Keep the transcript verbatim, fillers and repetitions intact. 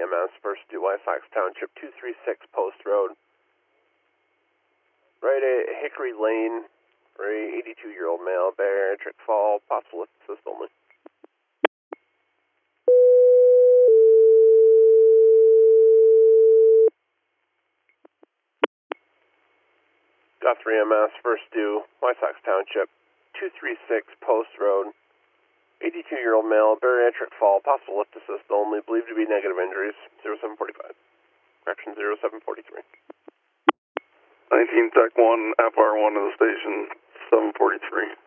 E M S, first due Wysox Township, two three six Post Road. Right at Hickory Lane, for a eighty-two-year-old male, bariatric fall, possible lift assist only. Guthrie E M S, first due Wysox Township, two three six Post Road. eighty-two-year-old male, bariatric fall, possible lift assist only, believed to be negative injuries, zero seven forty-five. Correction, zero seven forty-three. nineteen Tech one, F R one to the station, seven forty-three.